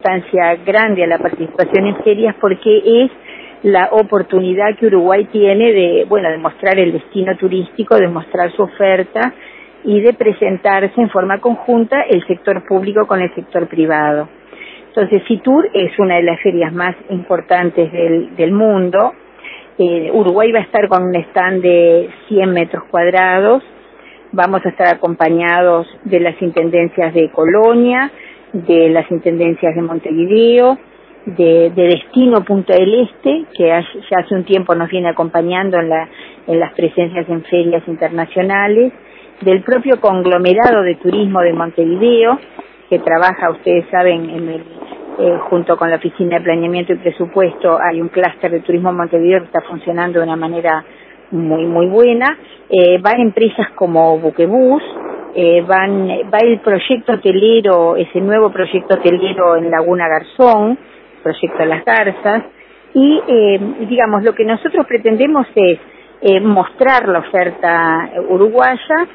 importancia grande a la participación en ferias porque es la oportunidad que Uruguay tiene de mostrar el destino turístico, de mostrar su oferta y de presentarse en forma conjunta el sector público con el sector privado. Entonces, Fitur es una de las ferias más importantes del mundo. Uruguay va a estar con un stand de 100 metros cuadrados. Vamos a estar acompañados de las intendencias de Colonia, de las intendencias de Montevideo, de Destino Punta del Este, que ya hace un tiempo nos viene acompañando en las presencias en ferias internacionales, del propio conglomerado de turismo de Montevideo, que trabaja, ustedes saben, junto con la Oficina de Planeamiento y Presupuesto, hay un clúster de turismo en Montevideo que está funcionando de una manera muy muy buena. Van empresas como Buquebús, va el proyecto hotelero, ese nuevo proyecto hotelero en Laguna Garzón, proyecto Las Garzas, y digamos, lo que nosotros pretendemos es mostrar la oferta uruguaya,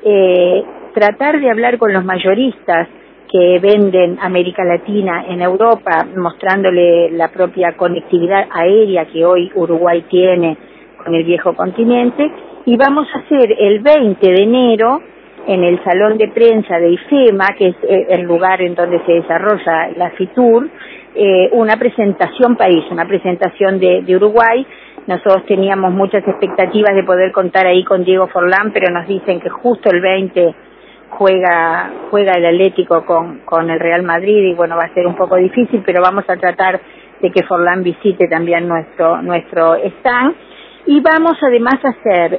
tratar de hablar con los mayoristas que venden América Latina en Europa, mostrándole la propia conectividad aérea que hoy Uruguay tiene con el viejo continente, y vamos a hacer el 20 de enero en el Salón de Prensa de IFEMA, que es el lugar en donde se desarrolla la FITUR, una presentación país, una presentación de Uruguay. Nosotros teníamos muchas expectativas de poder contar ahí con Diego Forlán, pero nos dicen que justo el 20 juega el Atlético con el Real Madrid y va a ser un poco difícil, pero vamos a tratar de que Forlán visite también nuestro stand. Y vamos además a hacer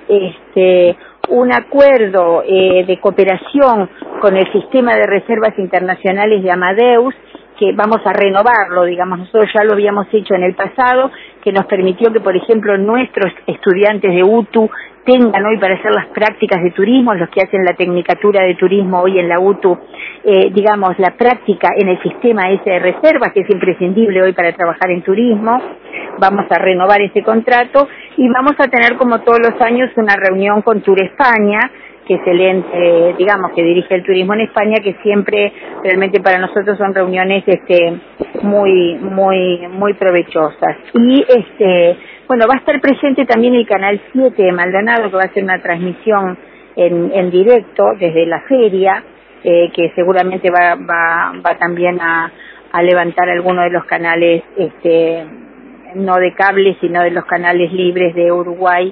un acuerdo de cooperación con el sistema de reservas internacionales de Amadeus, que vamos a renovarlo, digamos, nosotros ya lo habíamos hecho en el pasado, que nos permitió que, por ejemplo, nuestros estudiantes de UTU tengan hoy para hacer las prácticas de turismo, los que hacen la tecnicatura de turismo hoy en la UTU, digamos, la práctica en el sistema ese de reservas, que es imprescindible hoy para trabajar en turismo. Vamos a renovar ese contrato y vamos a tener, como todos los años, una reunión con Tour España, que es el ente, digamos, que dirige el turismo en España, que siempre realmente para nosotros son reuniones muy provechosas. Y va a estar presente también el Canal 7 de Maldonado, que va a hacer una transmisión en directo desde la feria, que seguramente va también a levantar algunos de los canales, no de cable, sino de los canales libres de Uruguay,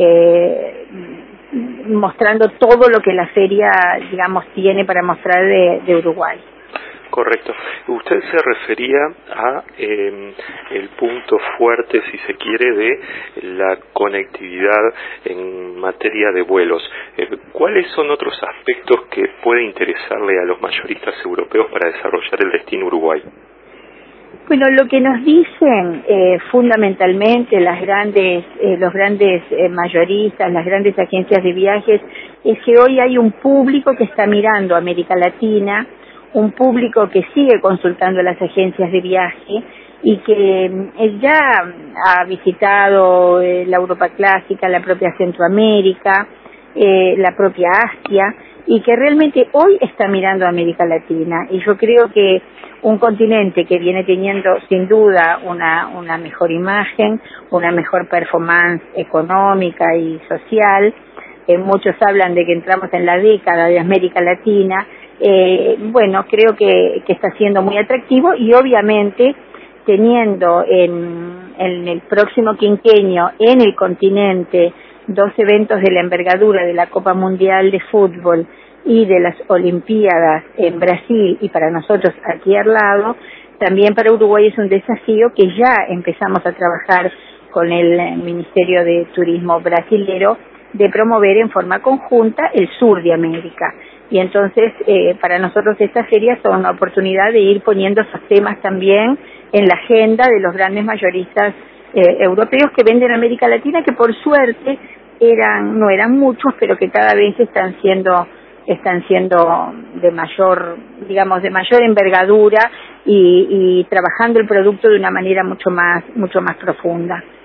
mostrando todo lo que la feria, digamos, tiene para mostrar de Uruguay. Correcto. Usted se refería a el punto fuerte, si se quiere, de la conectividad en materia de vuelos. ¿Cuáles son otros aspectos que puede interesarle a los mayoristas europeos para desarrollar el destino Uruguay? Bueno, lo que nos dicen fundamentalmente los grandes mayoristas, las grandes agencias de viajes, es que hoy hay un público que está mirando a América Latina, un público que sigue consultando a las agencias de viaje y que ya ha visitado la Europa clásica, la propia Centroamérica, la propia Asia, y que realmente hoy está mirando a América Latina. Y yo creo que un continente que viene teniendo sin duda una mejor imagen, una mejor performance económica y social, muchos hablan de que entramos en la década de América Latina, creo que está siendo muy atractivo, y obviamente teniendo en el próximo quinquenio en el continente 2 eventos de la envergadura de la Copa Mundial de Fútbol y de las Olimpiadas en Brasil, y para nosotros aquí al lado, también para Uruguay es un desafío que ya empezamos a trabajar con el Ministerio de Turismo brasilero, de promover en forma conjunta el sur de América. Y entonces para nosotros estas ferias son una oportunidad de ir poniendo esos temas también en la agenda de los grandes mayoristas europeos que venden América Latina, que por suerte no eran muchos, pero que cada vez están siendo de mayor envergadura y trabajando el producto de una manera mucho más profunda.